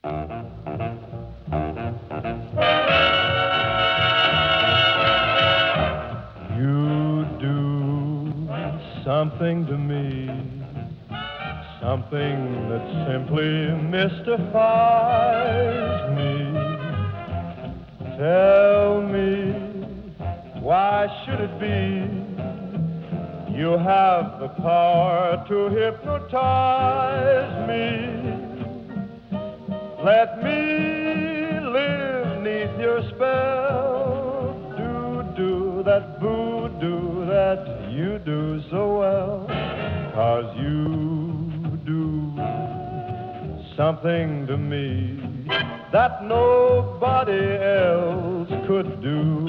You do something to me, something that simply mystifies me. Tell me, why should it be you have the power to hypnotize me? Let me live neath your spell. Do that voodoo that you do so well. 'Cause you do something to me that nobody else could do.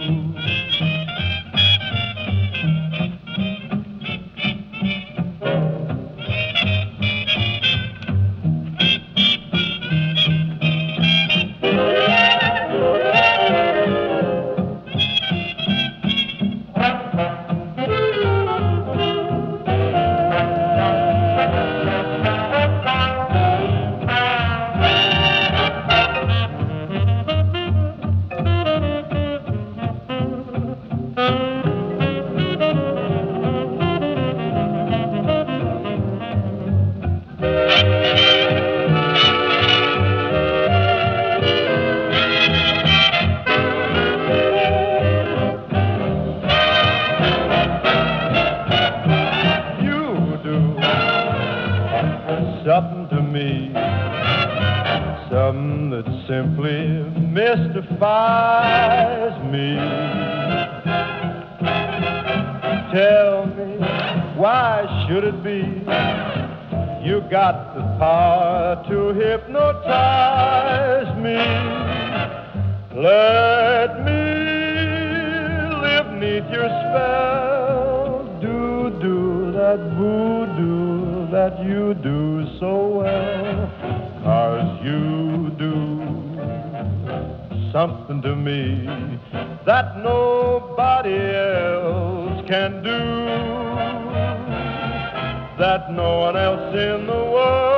Something to me, something that simply mystifies me. Tell me, why should it be you got the power to hypnotize me? Let me live neath your spell. Do that voodoo that you do so well. 'Cause you do something to me that nobody else can do, that no one else in the world